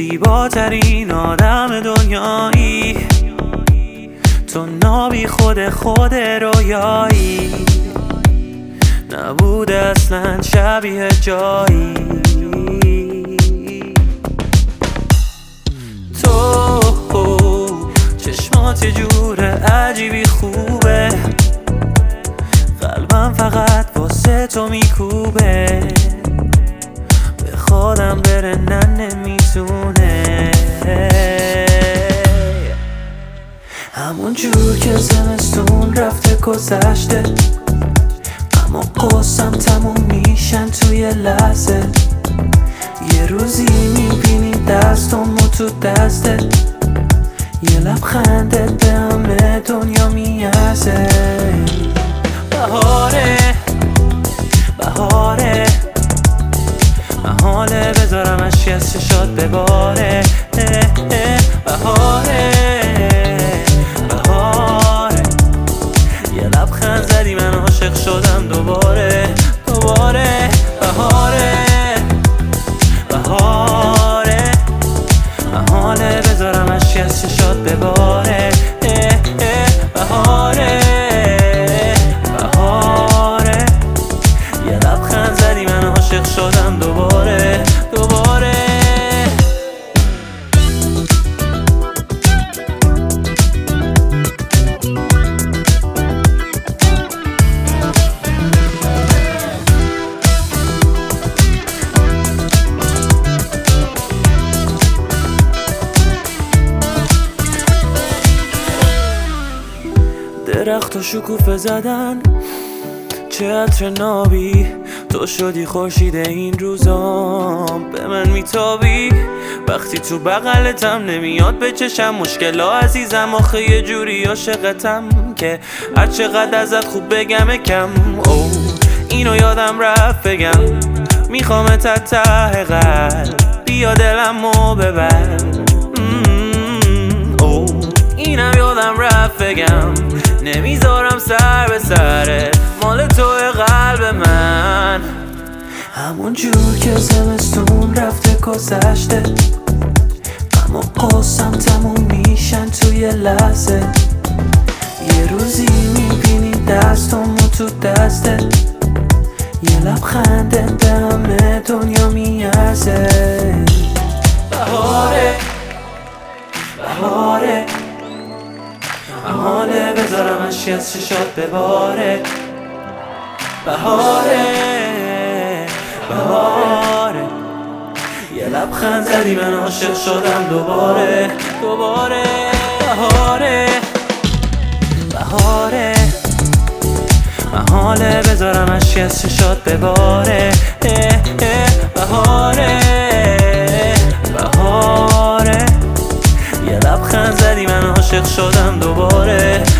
زیباترین آدم دنیایی، تو نابی خود رویایی، نبود اصلا شبیه جایی. تو چشمات یه جور عجیبی خوبه، قلبم فقط واسه تو میکوبه، به خودم بره نمیتونه. همون جور که زمستون رفته گذشته، اما قصم تموم میشن توی لحظه. یه روزی میبینی دستم تو دستت، یه لبخندت به همه دنیا میارزه. بهاره بهاره محاله بذارم اشکی از چشات بباره. بهاره بهاره یه لبخند زدی من عاشق شدم دوباره. بهاره بهاره محاله بذارم اشکی از چشات بباره. بهاره بهاره یه لبخند زدی من عاشق شدم دوباره. درخت و شکوفه زدن، چه عطر نابی، تو شدی خورشید این روزام، به من میتابی وقتی تو بغلتم. نمیاد به چشم مشکلا عزیزم، آخه یه جوری عاشقتم که هر چقدر ازت خوب بگم کم. او اینو یادم رفت بگم، میخوام ته قلب بیا دلمو ببر. او اینم یادم رفت بگم، نمیذارم سر به سرت، مال توی قلب من. همون جور که زمستون رفته گذشته، اما قصم تموم میشن توی لحظه. یه روزی میبینی دستم تو دستت، یه لبخندت به همه دنیا میارزه. بهاره بهاره محاله بذارم اشکی از چشات بباره. بهاره بهاره یه لبخند زدی من عاشق شدم دوباره. بهاره بهاره محاله بذارم اشکی از چشات بباره. بهاره بهاره یه لبخند زدی من عاشق شدم دوباره.